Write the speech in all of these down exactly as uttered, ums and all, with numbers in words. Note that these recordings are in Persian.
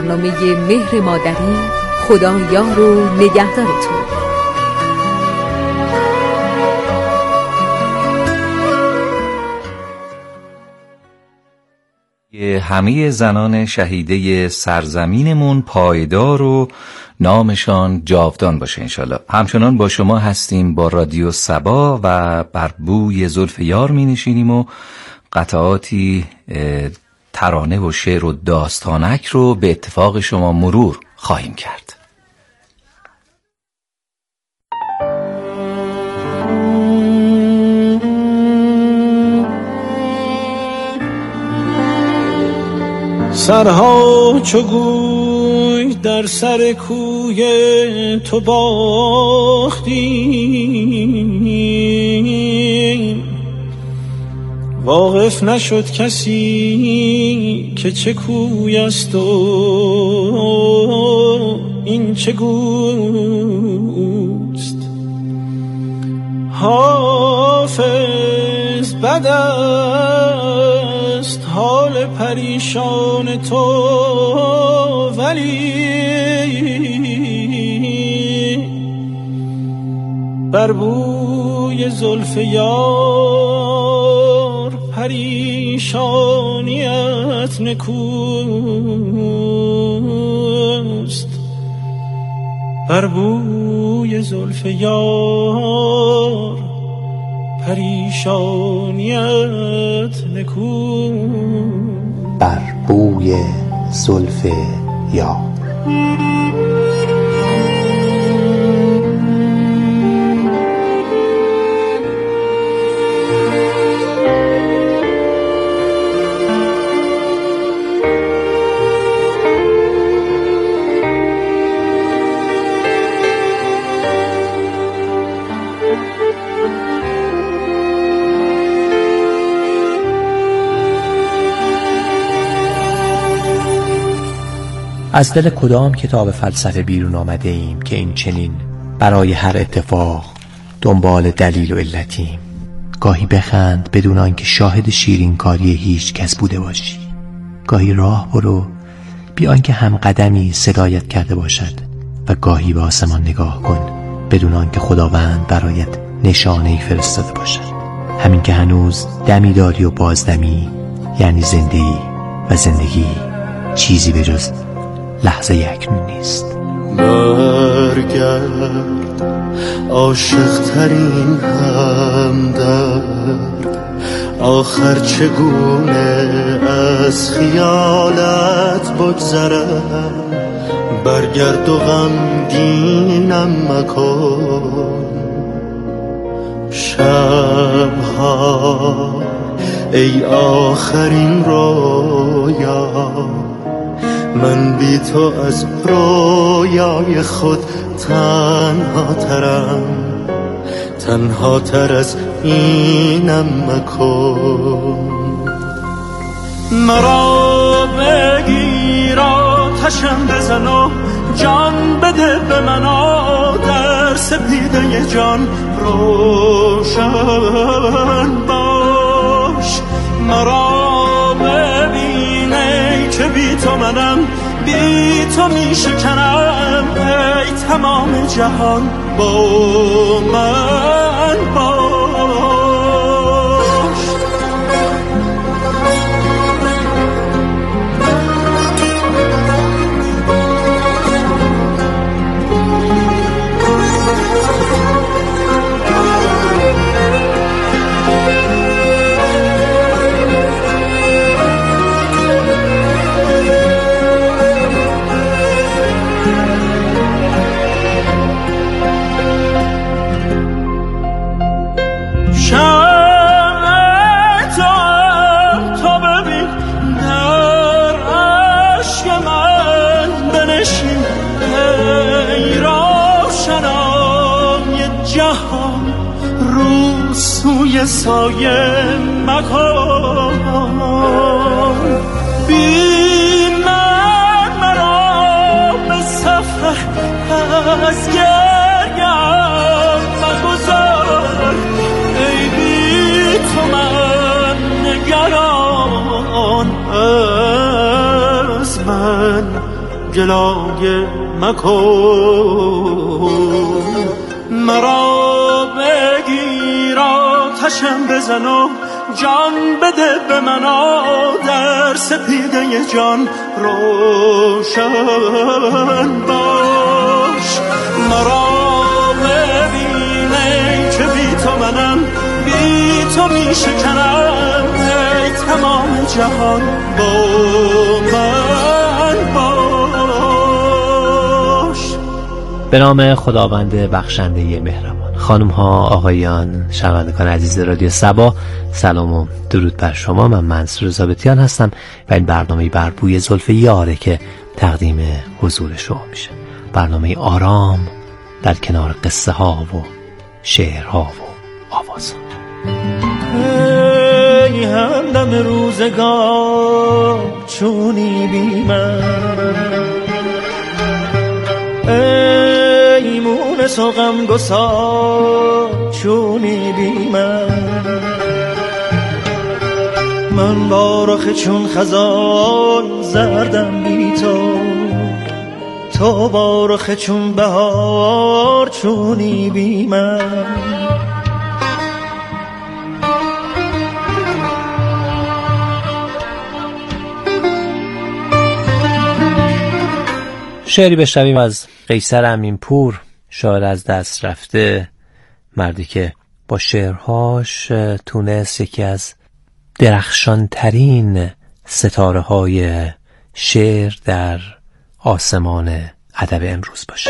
برنامه مهر مادری. خدا یار و نگهدارتون. همه زنان شهیده سرزمینمون پایدار و نامشان جاودان باشه انشالله. همچنان با شما هستیم با رادیو سبا و بر بوی زلف یار می نشینیم و قطعاتی ترانه و شعر و داستانک رو به اتفاق شما مرور خواهیم کرد. سرها چو گوی در سر کوی تو باختی، واقف نشد کسی که چه کوی است و این چه گوست. حافظ بد است حال پریشان تو، ولی بر بوی زلف یار پریشانیت نکوست. بر بوی زلف یار پریشانیت نکوست. بر بوی زلف یار. از دل کدام کتاب فلسفه بیرون آمده ایم که این چنین برای هر اتفاق دنبال دلیل و علتیم؟ گاهی بخند بدون آنکه شاهد شیرین کاری هیچ کس بوده باشی، گاهی راه برو بی آنکه هم قدمی صدایت کرده باشد، و گاهی به آسمان نگاه کن بدون آنکه خداوند برایت نشانه‌ای فرستاده باشد. همین که هنوز دمی داری و بازدمی، یعنی زندگی، و زندگی چیزی به جز لحظه اکنون نیست. برگرد عاشق ترین همدرد، آخر چگونه از خیالت بگذرم. برگرد و غمگینم مکن شبها، ای آخرین رویا. من بی تو از رویای خود تنها ترم، تنها تر از اینم مکن. مرا بگیر آتشم بزن و جان بده به من، در سپیده جان روشن باش. مرا ببینه که بی تو منم، بی تو می شکنم، ای تمام جهان با من باش. سایه مکن، بی من مرا به سفر از گریم مگذار. ای بی تو من نگران از من گلایه مکن، مرا بگیر آتشم بزن و جان بده به منا، در سپیده جان روشن باش. مرا ببینه که بی تو منم، بی تو می شکنم، ای تمام جهان با من باش. به نام خداوند بخشنده مهربان. خانم ها، آقایان، شنوندگان عزیز رادیو صبا، سلام و درود بر شما. من منصور ضابطیان هستم و این برنامه بر بوی زلف یاره که تقدیم حضور شما میشه. برنامه آرام در کنار قصه ها و شعرها و آوازها. ای همدم روزگار چونی بی من، ای مونس و غم گسار چونی بی من، من با رخ چون خزان زردم بی تو، تو با رخ چون بهار چونی بی من. شعری بشنویم از قیصر امینپور، شاعر از دست رفته، مردی که با شعرهاش تونست یکی از درخشان ترین ستاره های شعر در آسمان ادب امروز باشه.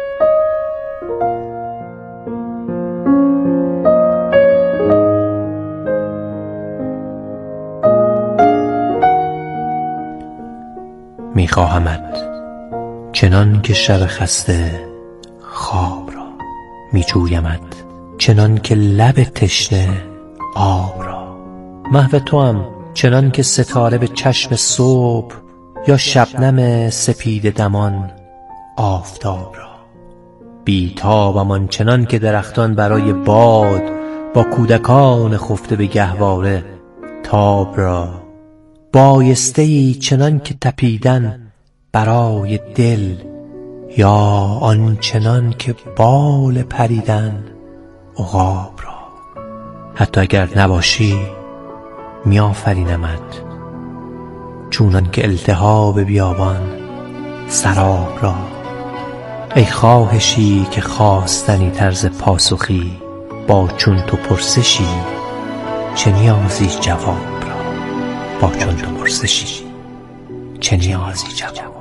میخواهمت چنان که شب خسته خواب را، میجویمت چنان که لب تشنه آب را، محو توام چنان که ستاره به چشم صبح، یا شبنم سپید دمان آفتاب را، بی‌تابم آنچنان که درختان برای باد، با کودکان خفته به گهواره تاب را، بایسته‌ای چنان که تپیدن برای دل، یا آنچنان که بال پریدن عقاب را، حتی اگر نباشی میآفرینمت چونان که التهاب بیابان سراب را، ای خواهشی که خواستنی طرز پاسخی، با چون تو پرسشی چه نیازی جواب را، با چون تو پرسشی چه نیازی جواب را.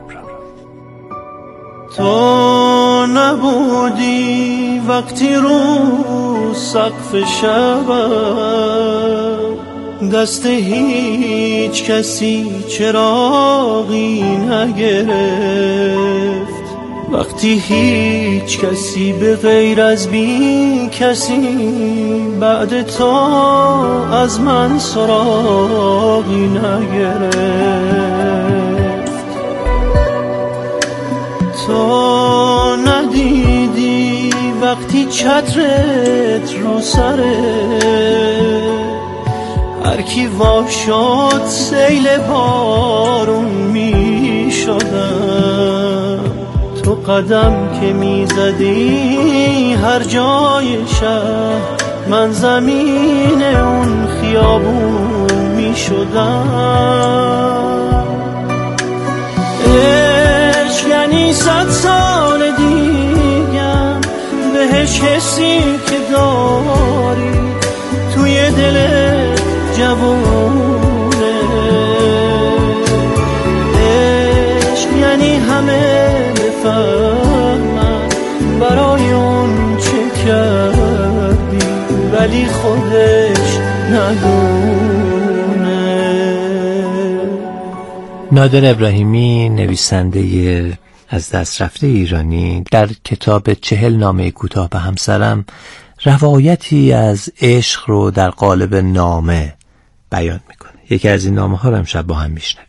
تو نبودی وقتی رو سقف شبم، دست هیچ کسی چراغی نگرفت، وقتی هیچ کسی به غیر از بی کسی بعد تو از من سراغی نگرفت. تو ندیدی وقتی چترت رو سره، هر کی وا شد سیل بارون می شدم، تو قدم که می زدی هر جای شهر، من زمین اون خیابون می شدم. عشق یعنی صد سال دیگم بهش حسی که داری توی دلت جوونه، عشق یعنی همه بفهمن برای اون چه کردی، ولی خودش ندونه. نادر ابراهیمی، نویسنده از دست رفته ایرانی، در کتاب چهل نامه کوتاه به همسرم روایتی از عشق رو در قالب نامه بیان میکنه. یکی از این نامه ها رو امشب با هم میشنویم.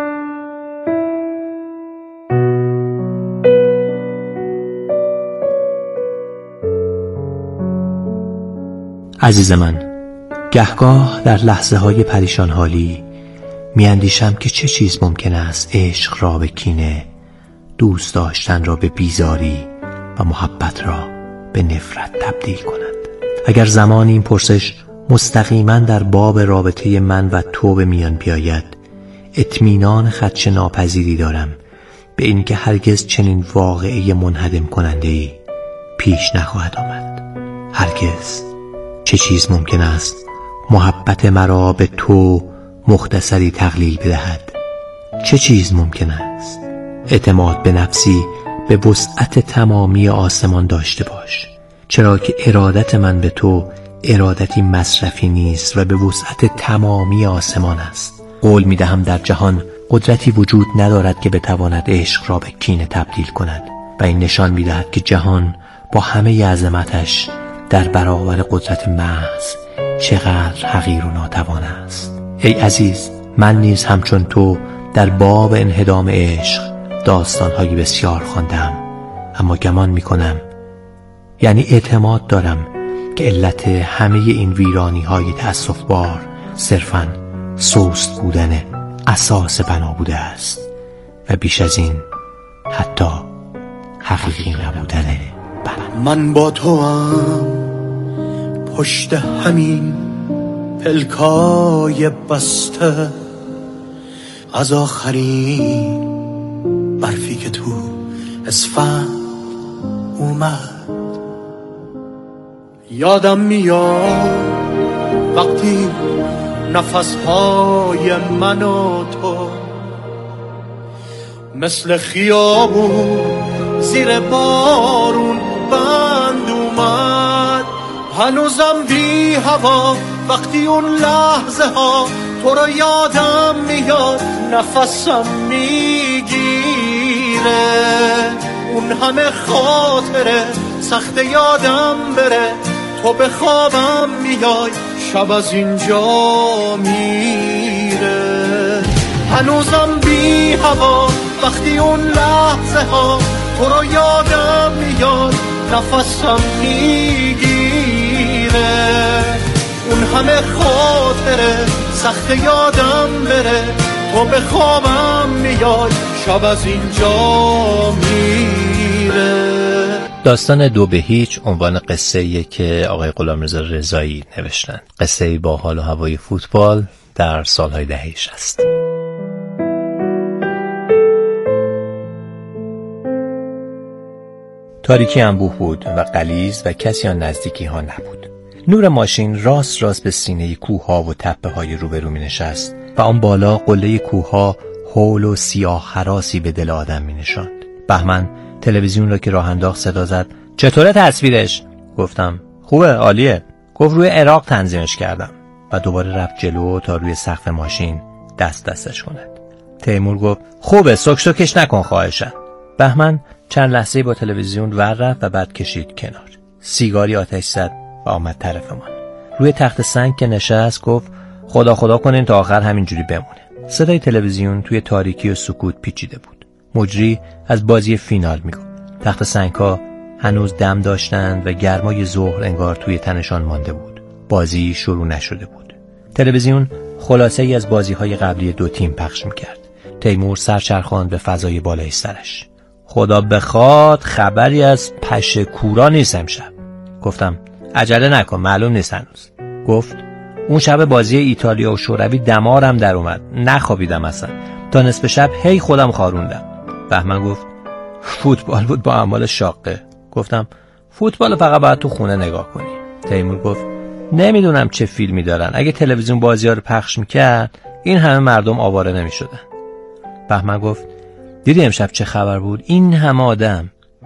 عزیز من، گهگاه در لحظه های پریشان حالی می اندیشم که چه چیز ممکن است عشق را به کینه دوست داشتن را به بیزاری و محبت را به نفرت تبدیل کند. اگر زمانی این پرسش مستقیما در باب رابطه من و تو به میان بیاید، اطمینان خدشه ناپذیری دارم به این که هرگز چنین واقعه منهدم کننده‌ای پیش نخواهد آمد. هرگز. چه چیز ممکن است محبت مرا به تو مختصری تقلیل بدهد؟ چه چیز ممکن است؟ اعتماد به نفسی به وسعت تمامی آسمان داشته باش، چرا که ارادت من به تو ارادتی مصرفی نیست و به وسعت تمامی آسمان است. قول می دهم در جهان قدرتی وجود ندارد که بتواند عشق را به کینه تبدیل کند و این نشان می دهد که جهان با همه عظمتش در برابر قدرت محض چقدر حقیر و ناتوان است. ای عزیز، من نیز همچون تو در باب انهدام عشق داستان‌های بسیار خواندم، اما گمان می‌کنم، یعنی اعتماد دارم که علت همه این ویرانی‌های تأسف‌بار صرفاً سست بودن اساس بنا بوده است و بیش از این حتی حقیقی نبودن بنا. من با تو هم پشت همین پلکای بسته، از آخرین برفی که تو اسفند اومد یادم میاد وقتی نفسهای من و تو مثل خیابون زیر بارون بند اومد. هنوزم بی هوا وقتی اون لحظه ها تو رو یادم میاد، نفسم میگیره. اون همه خاطره سخت یادم بره، تو به خوابم میای شب از اینجا میره. هنوزم بی هوا وقتی اون لحظه ها تو رو یادم میاد، نفسم میگیره. اون همه خاطره سخت یادم بره، تو به خوابم میای شب از اینجا میره. داستان دو به هیچ عنوان قصه‌ایه که آقای غلامرضا رضایی نوشتن. قصه‌ای با حال و هوای فوتبال در سالهای دهه شصت. تاریکی انبوه بود و غلیظ و کسی آن نزدیکی ها نبود. نور ماشین راست راست به سینه کوه ها و تپه های روبرو می نشست و آن بالا قله کوه ها هول و سیاه هراسی به دل آدم می نشاند. بهمن تلویزیون را که راه انداخت صدا زد: چطوره تصویرش؟ گفتم خوبه، عالیه. گفت روی عراق تنظیمش کردم و دوباره رفت جلو تا روی سقف ماشین دست دستش کند. تیمور گفت خوبه، سک سکش نکن خواهشم. بهمن چند لحظه با تلویزیون ور رفت و بعد کشید کنار. سیگاری آتش زد و آمد طرف من. روی تخت سنگ که نشست گفت خدا خدا کنین تا آخر همینجوری بمونه. صدای تلویزیون توی تاریکی و سکوت پیچیده بود. مجری از بازی فینال میگفت. تخت سنگ‌ها هنوز دم داشتند و گرمای ظهر انگار توی تنشان مانده بود. بازی شروع نشده بود. تلویزیون خلاصه‌ای از بازی‌های قبلی دو تیم پخش می‌کرد. تیمور سر چرخاند به فضای بالای سرش. خدا بخواد خبری از پشه کورا نیست امشب. گفتم عجله نکن، معلوم نیست هنوز. گفت اون شب بازی ایتالیا و شوروی دمارم در اومد، نخوابیدم اصلا، تا نصف شب هی خودم خاروندم. بهمن گفت فوتبال بود با اعمال شاقه. گفتم فوتبال فقط باید تو خونه نگاه کنی. تیمور گفت نمیدونم چه فیلمی دارن، اگه تلویزیون بازی‌ها رو پخش میکرد این همه مردم آواره نمیشدن. بهمن گفت دیدی امشب چه خبر بود؟ این همه آدم.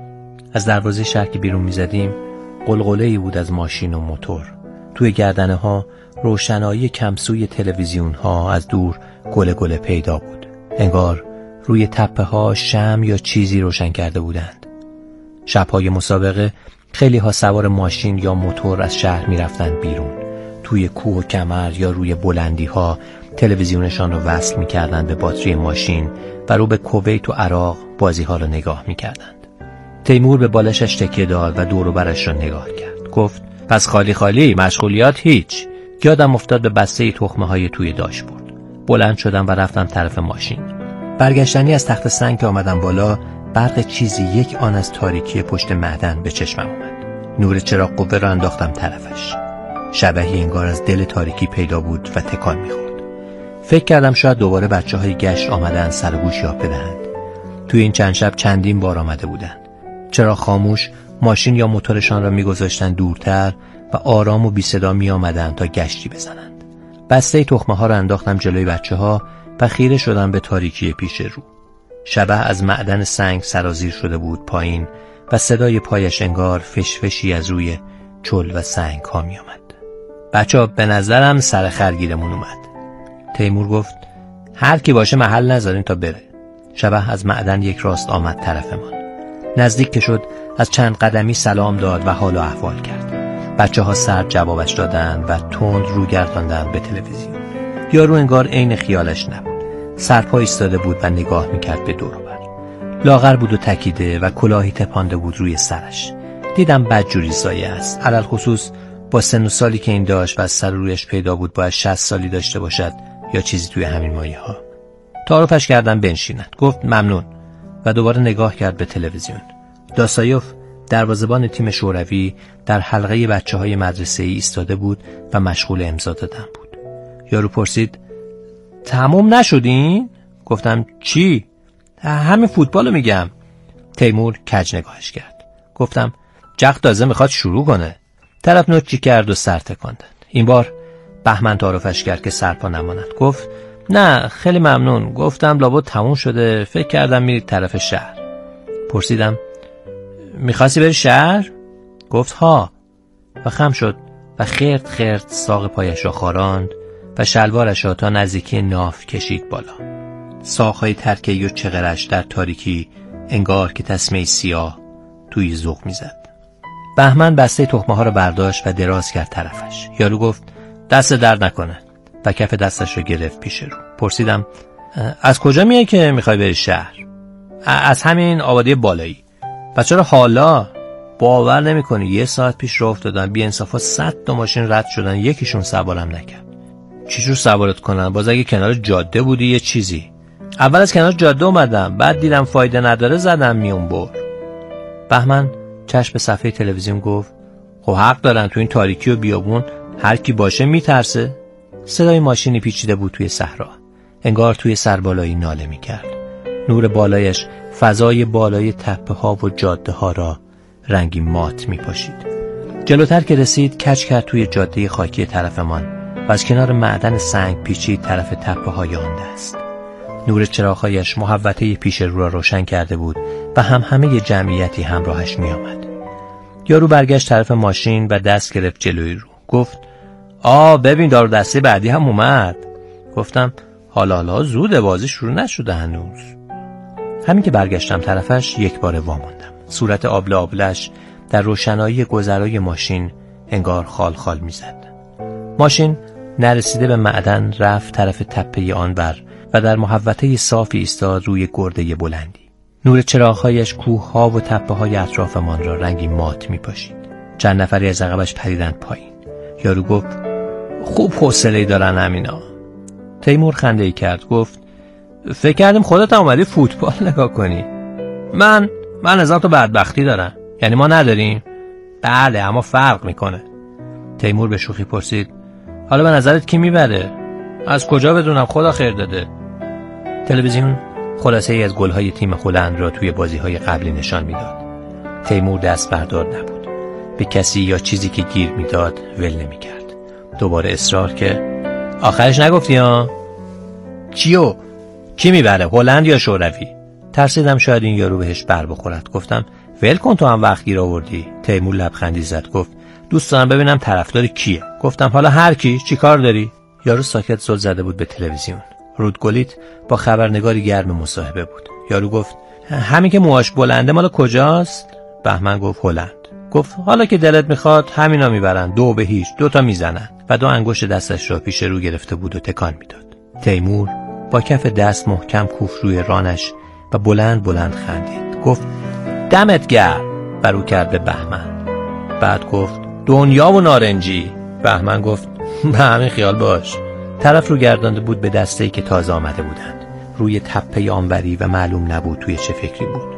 از دروازه شهر که بیرون میزدیم قلقله‌ای بود از ماشین و موتور. توی گردنه ها روشنایی کمسوی تلویزیون ها از دور گله گله پیدا بود. انگار روی تپه ها شمع یا چیزی روشن کرده بودند. شب‌های مسابقه خیلی ها سوار ماشین یا موتور از شهر می رفتن بیرون. توی کوه و کمر یا روی بلندی ها تلویزیونشان رو وصل می کردن به باتری ماشین و رو به کویت و عراق بازی ها رو نگاه می کردند. تیمور به بالشش تکیه داد و دور و برش را نگاه کرد. گفت پس خالی خالی، مشغولیات هیچ. یادم افتاد به بسته تخمه های توی داشبورد. بلند شدم و رفتم طرف ماشین. برگشتنی از تخت سنگ که آمدم بالا برق چیزی یک آن از تاریکی پشت معدن به چشمم اومد. نور چراغ قوه را انداختم طرفش. شبحی انگار از دل تاریکی پیدا بود و تکان می‌خورد. فکر کردم شاید دوباره بچه‌های گشت آمدن سر و گوش یاب بدهند. توی این چند شب چندین بار آمده بودند. چراغ خاموش، ماشین یا موتورشان را می‌گذاشتن دورتر و آرام و بی صدا می‌آمدند تا گشتی بزنند. بسته تخمه‌ها را انداختم جلوی بچه‌ها و خیره شدم به تاریکی پیش رو. شبح از معدن سنگ سرازیر شده بود پایین و صدای پایش انگار فشفشی از روی چل و سنگ ها می آمد. بچه به نظرم سر خرگیرمون اومد. تیمور گفت هر کی باشه محل نذارین تا بره. شبح از معدن یک راست آمد طرفمان. نزدیک که شد از چند قدمی سلام داد و حال و احوال کرد. بچه ها سرد جوابش دادند و تند رو گرداندند به تلویزیون. یارو انگار عین خیالش نبود. سرپا ایستاده بود و نگاه میکرد به دور و بر. لاغر بود و تکیده و کلاهی تپانده بود روی سرش. دیدم بدجوری سایه است. علل خصوص با سن و سالی که این داشت و از سر رویش پیدا بود باید شصت سالی داشته باشد یا چیزی توی همین مایه ها. تعارفش کردم بنشیند. گفت ممنون و دوباره نگاه کرد به تلویزیون. داستایوف دروازه‌بان تیم شوروی در حلقه بچه‌های مدرسه‌ای ایستاده بود و مشغول امضا دادن بود. یارو پرسید تمام نشدین؟ گفتم چی؟ همین فوتبالو میگم. تیمور کج نگاهش کرد. گفتم جق تازه میخواد شروع کنه. طرف نوچی کرد و سر تکاند. این بار بهمن تعارفش کرد که سرپا نماند. گفت نه خیلی ممنون. گفتم لابد تموم شده، فکر کردم میرید طرف شهر. پرسیدم میخواستی بری شهر؟ گفت ها و خم شد و خرد خرد ساق پایش را خاراند و شلوارش را تا نزدیکی ناف کشید بالا. ساقهای ترکه‌ای و چغرش در تاریکی انگار که تسمه سیاه توی ذوق میزد. بهمن بسته تخمه ها را برداشت و دراز کرد طرفش. یارو گفت دست درد نکنه و کف دستش رو گرفت پیش رو. پرسیدم از کجا میای که میخوای بری شهر؟ از همین آبادی بالایی. بچه رو حالا باور نمی کنی یه ساعت پیش راه افتادن بی انصافا صد تا ماشین رد شدن، یکیشون سوارم نکرد. چیشو سوارت کنن؟ باز اگه کنار جاده بودی یه چیزی. اول از کنار جاده اومدم، بعد دیدم فایده نداره زدم میون بر. بهمن چشم به صفحه تلویزیون گفت خب حق دارن، تو این تاریکی و بیابون هر کی باشه میترسه. صدای ماشینی پیچیده بود توی صحرا، انگار توی سربالایی ناله میکرد. نور بالایش فضای بالای تپه ها و جاده ها را رنگی مات میپاشید. جلوتر که رسید کج کرد توی جاده خاکی طرفمان و از کنار معدن سنگ پیچید طرف تپه های آن دست. نور چراغ‌هایش محوطه پیش رو را روشن کرده بود و هم همه جمعیتی همراهش می آمد. یارو برگشت طرف ماشین و دست گرفت جلوی رو. گفت آه ببین دارو دسته بعدی هم اومد. گفتم حالا حالا زوده، بازی شروع نشده هنوز. همین که برگشتم طرفش یک بار واماندم. صورت آبله آبلش در روشنایی گذرای ماشین انگار خال خال می زد. ماشین نرسیده به معدن رفت طرف تپه آن بر و در محوطه صافی ایستاد روی گرده بلندی. نور چراغ‌هایش کوه‌ها و تپه‌های اطرافمان را رنگی مات می‌پاشید. چند نفری از عقبش پریدند پایین. یارو گفت خوب حوصله‌ای دارن همینا. تیمور خنده‌ای کرد. گفت فکر کردم خودت هم اومدی فوتبال نگاه کنی. من من هزار تا بدبختی دارم. یعنی ما نداریم؟ بله اما فرق میکنه. تیمور به شوخی پرسید حالا به نظرت کی میبره؟ از کجا بدونم، خدا خیر داده. تلویزیون خلاصه ای از گل‌های تیم هلند را توی بازی‌های قبلی نشان میداد. تیمور دست بردار نبود. به کسی یا چیزی که گیر میداد ول نمی‌کرد. دوباره اصرار که آخرش نگفتی ها؟ چیو؟ کی میبره، هلند یا شوروی؟ ترسیدم شاید این یارو بهش بر بخورد. گفتم ول کن تو هم وقت گیر آوردی. تیمور لبخندی زد. گفت دوست دارم ببینم طرفدار کیه. گفتم حالا هر کی، چی کار داری؟ یارو ساکت زل زده بود به تلویزیون. رودگلیت با خبرنگاری گرم مصاحبه بود. یارو گفت همین که موهاش بلنده مال کجاست؟ بهمن گفت هلند. گفت حالا که دلت میخواد همینا میبرن، دو به هیچ، دو تا میزنن. و دو انگشت دستش را پیش رو گرفته بود و تکان میداد. تیمور با کف دست محکم کوفت روی رانش و بلند بلند خندید. گفت دمت گرم. برو کرد به بهمن. بعد گفت دنیا و نارنجی. بهمن گفت به همین خیال باش. طرف رو گردانده بود به دسته‌ای که تازه آمده بودند. روی تپه آنوری و معلوم نبود توی چه فکری بود.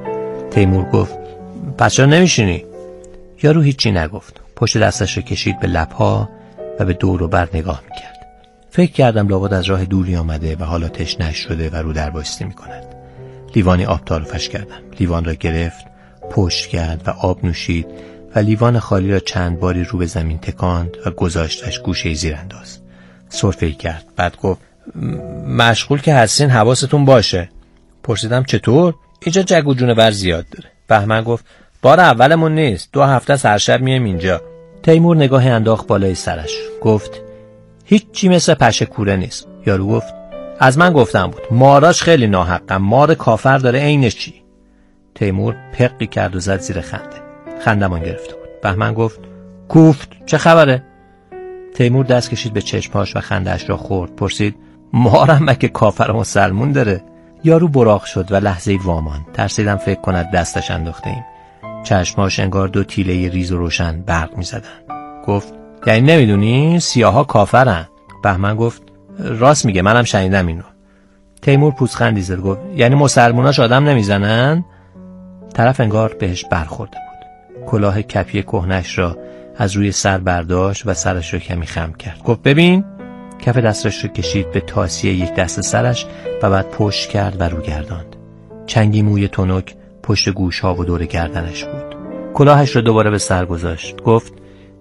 تیمور گفت پس چرا نمیشینی؟ یارو هیچی نگفت. پشت دستش رو کشید به لبها و به دور و بر نگاه میکرد. فکر کردم لابد از راه دوری آمده و حالا تشنه‌اش شده و رو در بایستی میکند. لیوانی آب تعارفش کردم. لیوان را گرفت، پشت کرد و آب نوشید و لیوان خالی را چند باری رو به زمین تکاند و گذاشتش گوشه زیر انداز. سرفه‌ای کرد. بعد گفت مشغول که هستین حواستون باشه. پرسیدم چطور؟ اینجا جگ و جونور زیاد داره. بهمن گفت بار اولمون نیست، دو هفته هر شب میایم اینجا. تیمور نگاه انداخت بالای سرش. گفت هیچی مثل پشه کوره نیست. یارو گفت از من گفتم بود ماراش خیلی ناحقم، مار کافر داره عینش چی. تیمور پقی کرد و زد زیر خنده. خندمان گرفته بود. بهمن گفت کوفت چه خبره؟ تیمور دست کشید به چشماش و خنده‌اش را خورد. پرسید مارم مگه کافر مسلمون داره؟ یارو براق شد و لحظه‌ای وامان. ترسیدم فکر کند دستش انداخته ایم. چشماش انگار دو تیله ریز و روشن برق می‌زدن. گفت یعنی نمیدونی سیاها کافرن؟ بهمن گفت راست میگه، منم شنیدم اینو. تیمور پوزخندی زد. گفت یعنی مسلموناش آدم نمیزنن؟ طرف انگار بهش برخورده بود. کلاه کپی کهنش را از روی سر برداشت و سرش رو کمی خم کرد. گفت ببین. کف دستش رو کشید به تاسیه یک دست سرش و بعد پشت کرد و رو گرداند. چنگی موی تنک پشت گوش ها و دور گردنش بود. کلاهش رو دوباره به سر گذاشت. گفت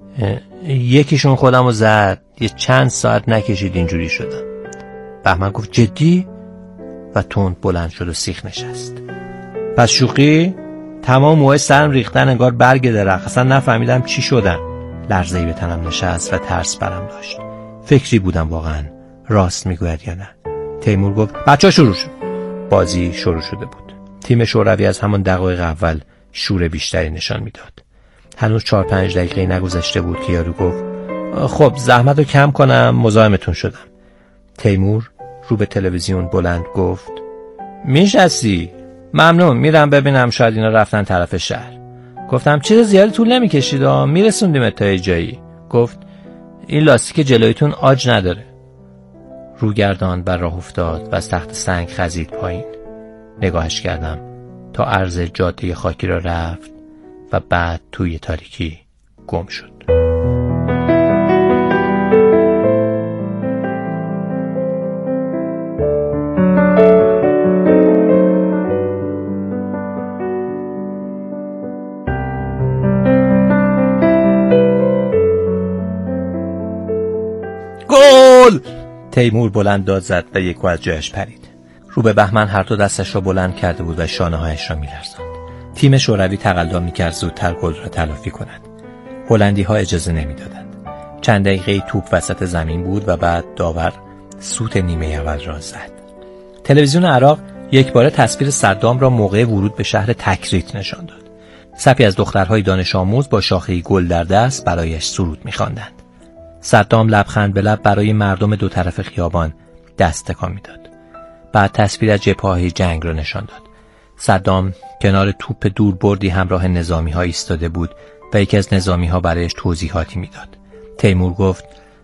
یکیشون خودم رو زد، یه چند ساعت نکشید اینجوری شدم. بهمن گفت جدی؟ و تند بلند شد و سیخ نشست. پس شوخی؟ تمام موهای سرم ریختن انگار برگ درخت. اصلا نفهمیدم چی شدن. لرزه‌ای به تنم نشست و ترس برم داشت. فکری بودم واقعا راست میگوید یا نه. تیمور گفت بچه‌ها شروع شد. بازی شروع شده بود. تیم شوروی از همان دقایق اول شور بیشتری نشان میداد. هنوز چهار پنج دقیقه نگذشته بود که یارو گفت خب زحمت رو کم کنم، مزاحمتون شدم. تیمور رو به تلویزیون بلند گفت میشستی؟ ممنون، میرم ببینم شاید اینا رفتن طرف شهر. گفتم چیز زیادی طول نمیکشید ها، میرسوندیم تا جایی. گفت این لاستیک جلویتون آج نداره. رو گرداند و راه افتاد و از تخت سنگ خزید پایین. نگاهش کردم تا عرض جاده خاکی را رفت و بعد توی تاریکی گم شد. گل! تیمور بلند داد زد و یکو از جایش پرید. رو به بهمن هر دو دستش را بلند کرده بود و شانه‌هایش را می‌لرزاند. تیم شوروی تقلا می‌کرد زودتر گل را تلافی کند. هلندی‌ها اجازه نمی‌دادند. چند دقیقه توپ وسط زمین بود و بعد داور سوت نیمه اول را زد. تلویزیون عراق یک باره تصویر صدام را موقع ورود به شهر تکریت نشان داد. صفی از دخترهای دانش آموز با شاخه‌ای گل در دست برایش سرود می‌خواندند. صدام لبخند به لب برای مردم دو طرف خیابان دست تکان می‌داد. بعد تصویر از جبهه‌های جنگ را نشان داد. صدام کنار توپ دوربردی همراه نظامی‌ها ایستاده بود و یکی از نظامی‌ها برایش توضیحاتی می‌داد. تیمور گفت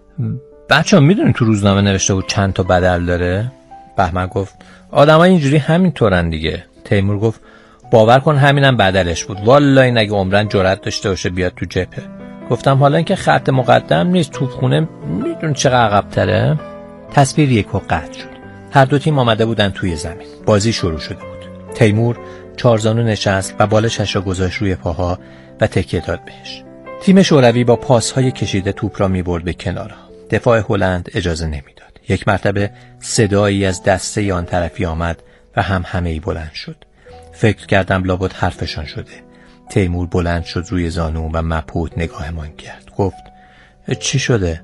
بچه‌ها می‌دونین تو روزنامه نوشته بود چند تا بدل داره؟ بهمن گفت آدمای اینجوری همینطورن دیگه. تیمور گفت باور کن همینم بدلش بود. والله این اگه عمرن جرأت داشته باشه بیاد تو جبهه. گفتم حالا اینکه خط مقدم نیست، توپخونه میدون چقدر عقب‌تره. تصویر یکو قطع شد. هر دو تیم آمده بودن توی زمین. بازی شروع شده بود. تیمور چارزانو نشست و بالشش را گذاشت روی پاها و تکیه داد بهش. تیم شوروی با پاس‌های کشیده توپ را می‌برد به کنارها. دفاع هلند اجازه نمیداد. یک مرتبه صدایی از دسته آن طرفی آمد و هم همه‌ای بلند شد. فکر کردم لابد حرفشان شده. تیمور بلند شد روی زانو و مبهوت نگاهمان کرد. گفت چی شده؟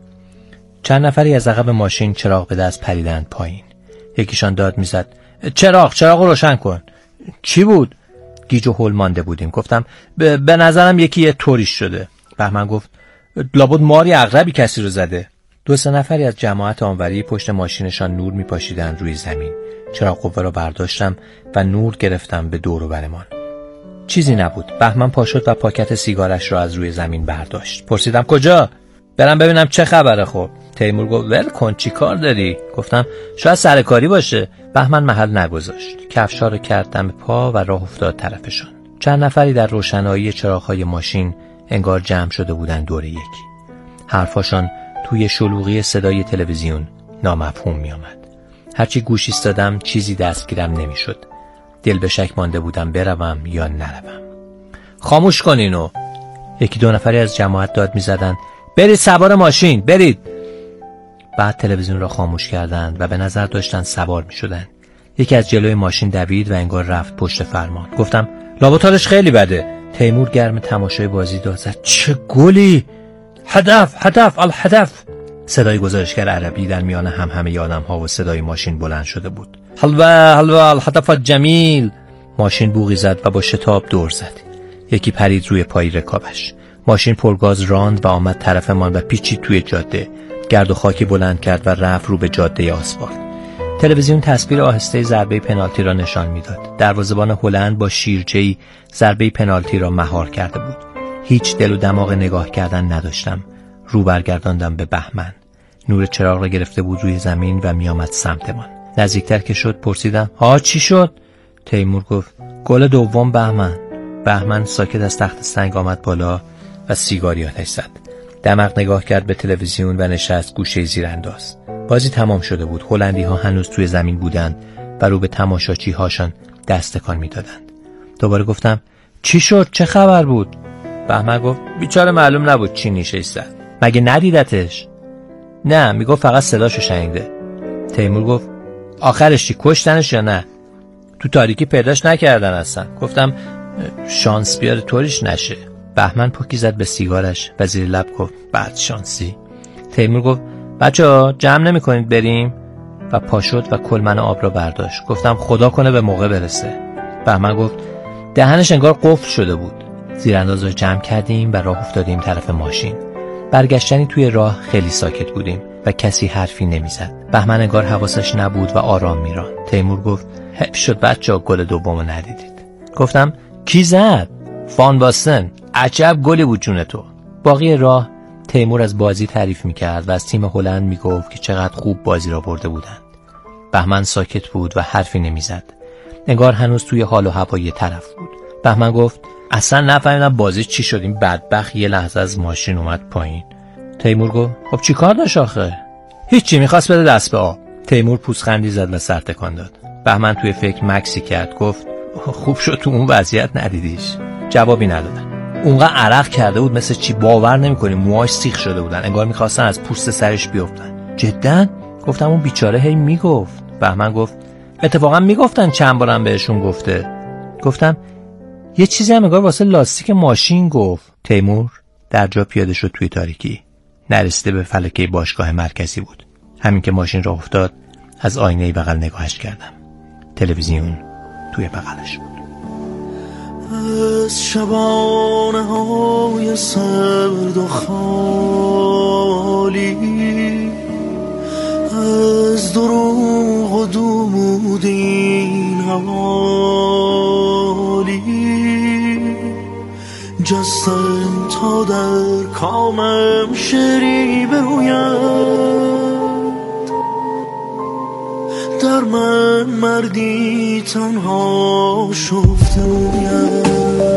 چند نفری از عقب ماشین چراغ به دست پریدند پایین. یکیشان داد میزد چراغ چراغ روشن کن. چی بود؟ گیج و هول مانده بودیم. گفتم به نظرم یکی یه طوریش شده. بهمن گفت لابد ماری عقربی کسی رو زده. دو سه نفری از جماعت آنوری پشت ماشینشان نور میپاشیدند روی زمین. چراغ قوه را برداشتم و نور گرفتم به دور و برمان. چیزی نبود. بهمن پا شد و پاکت سیگارش را از روی زمین برداشت. پرسیدم کجا؟ برم ببینم چه خبره. خب تیمور گفت ول کن، چی کار داری؟ گفتم شاید سرکاری باشه. بهمن محل نگذاشت. کفشا رو کرد دم پا و راه افتاد طرفشان. چند نفری در روشنایی چراغ‌های ماشین انگار جمع شده بودند دور یکی. حرفاشان توی شلوغی صدای تلویزیون نامفهوم می آمد. هرچی گوش ایستادم چیزی دستگیرم نمی شد. دل به شک مانده بودم بروم یا نروم. خاموش کنینو. یکی دو نفری از جماعت داد می زدن برید سوار ماشین برید. بعد تلویزیون را خاموش کردند و به نظر داشتن سوار می شدن. یکی از جلوی ماشین دوید و انگار رفت پشت فرمان. گفتم لابد حالش خیلی بده. تیمور گرم تماشای بازی داد زد چه گلی. هدف هدف الهدف. صدای گزارشگر عربی در میان هم همه آدم ها و صدای ماشین بلند شده بود. حلوه حلوه الهدف جمیل. ماشین بوقی زد و با شتاب دور زد. یکی پرید روی پای رکابش. ماشین پرگاز راند و آمد طرفمان و پیچید توی جاده. گرد و خاکی بلند کرد و رفت رو به جاده آسفالت. تلویزیون تصویر آهسته ضربه پنالتی را نشان میداد. دروازه‌بان هلند با شیرجه‌ای ضربه پنالتی را مهار کرده بود. هیچ دل و دماغ نگاه کردن نداشتم. رو برگرداندم به بهمن. نور چراغ را گرفته بود روی زمین و میآمد سمتمان. نزدیکتر که شد پرسیدم ها چی شد؟ تیمور گفت گل دوم بهمن. بهمن ساکت از تخت سنگ آمد بالا و سیگاری آتش زد. دمق نگاه کرد به تلویزیون و نشست گوشه زیرانداز. بازی تمام شده بود. هلندی ها هنوز توی زمین بودند و رو به تماشاچی هاشان دست تکان میدادند. دوباره گفتم چی شد؟ چه خبر بود؟ بهمن گفت بیچاره معلوم نبود چی نیشه ایستاد. مگه ندیدتش؟ نه میگفت فقط صداشو شنیده. تیمور گفت آخرش چی کشتنش یا نه؟ تو تاریکی پیداش نکردن اصلا. گفتم شانس بیاره طوریش نشه. بهمن پوکی زد به سیگارش و زیر لب گفت بعد شانسی. تیمور گفت بچه‌ها جمع نمی کنید بریم؟ و پا شد و کلمن آب را برداشت. گفتم خدا کنه به موقع برسه. بهمن گفت دهنش انگار قفل شده بود. زیرانداز را جمع کردیم و راه افتادیم طرف ماشین. برگشتنی توی راه خیلی ساکت بودیم و کسی حرفی نمیزد. بهمن انگار حواسش نبود و آرام میراند. تیمور گفت حیف شد بچه‌ها گل دومو ندیدید. گفتم کی زد؟ فان باستن. عجب گلی بود جون تو. باقی راه تیمور از بازی تعریف میکرد و از تیم هلند میگفت که چقدر خوب بازی را برده بودند. بهمن ساکت بود و حرفی نمیزد. انگار هنوز توی حال و هوای طرف بود. بهمن گفت اصلا نفهمیدم بازی چی شد. این بدبخت یه لحظه از ماشین اومد پایین. تیمور گفت خب چی کار داشت آخه؟ هیچی، میخواست بده دست به آب. تیمور پوزخندی زد و سر تکان داد. بهمن توی فکر مکسی کرد. گفت خوب شد تو اون وضعیت ندیدیش. جوابی ندادن. اونقدر عرق کرده بود مثل چی باور نمی‌کنی موهاش سیخ شده بودن. انگار می‌خواستن از پوست سرش بیفتن. جداً؟ گفتم اون بیچاره هی میگفت. بهمن گفت اتفاقا میگفتن چند بارم بهشون گفته. گفتم یه چیزی هم انگار واسه لاستیک ماشین گفت. تیمور در جا پیاده شد توی تاریکی. نرسیده به فلکه باشگاه مرکزی بود. همین که ماشین راه افتاد از آینه بغل نگاهش کردم. تلویزیون توی بغلش بود. از شبانه های سرد و خالی، از دروغ و دود این حوالی، جستم تا در کامم شری بروید، در من مردی تنها شفته روید.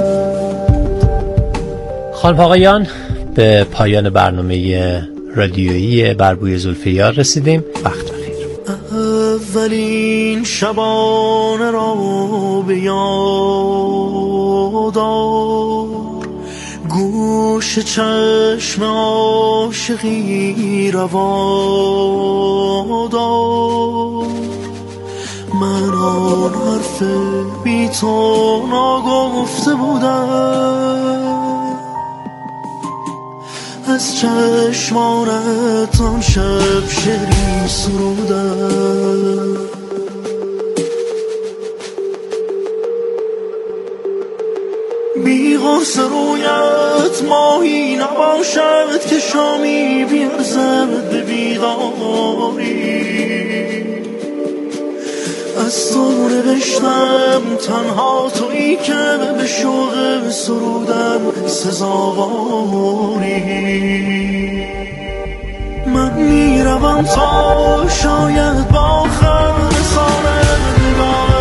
خانم آقایان، به پایان برنامه رادیویی بر بوی زلفیار رسیدیم. وقت بخیر. اولین شبانه را به یاد آر، گوش چشم عاشقی روا دار، من آن حرف بی تو ناگفته بودم، از چشمانت آن شب شعری سرودم. بی غرص رویت ماهی نباشد که شامی بیرزد به بیداری، از تو نوشتم تنها تویی که به شوق سرودم سزاواری. من میروم تا شاید با آخر رسانم نگاه